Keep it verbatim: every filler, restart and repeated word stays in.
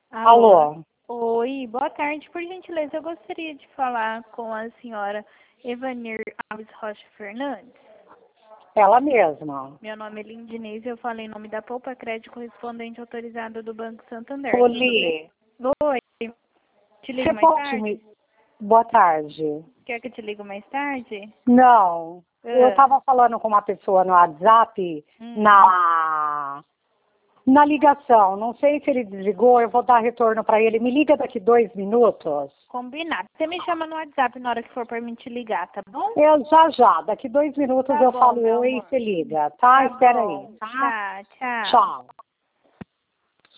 Alô? Alô? Oi, boa tarde. Por gentileza, eu gostaria de falar com a senhora Evanir Alves Rocha Fernandes. Ela mesma. Meu nome é Lindinês e eu falo em nome da Poupa Crédito correspondente autorizada do Banco Santander. Ô, Tudo bem? Li, Oi, te ligo você mais pode tarde? me... Boa tarde. Quer que eu te ligo mais tarde? Não, eu Ah, estava falando com uma pessoa no WhatsApp, hum. na... na ligação. Não sei se ele desligou, eu vou dar retorno para ele. Me liga daqui dois minutos. Combinado. Você me chama no WhatsApp na hora que for para mim te ligar, tá bom? Eu já já, daqui dois minutos Tá eu bom, falo meu oi e amor. você liga, tá? Tá Espera bom. aí, tá? Tchau, tchau. Tchau.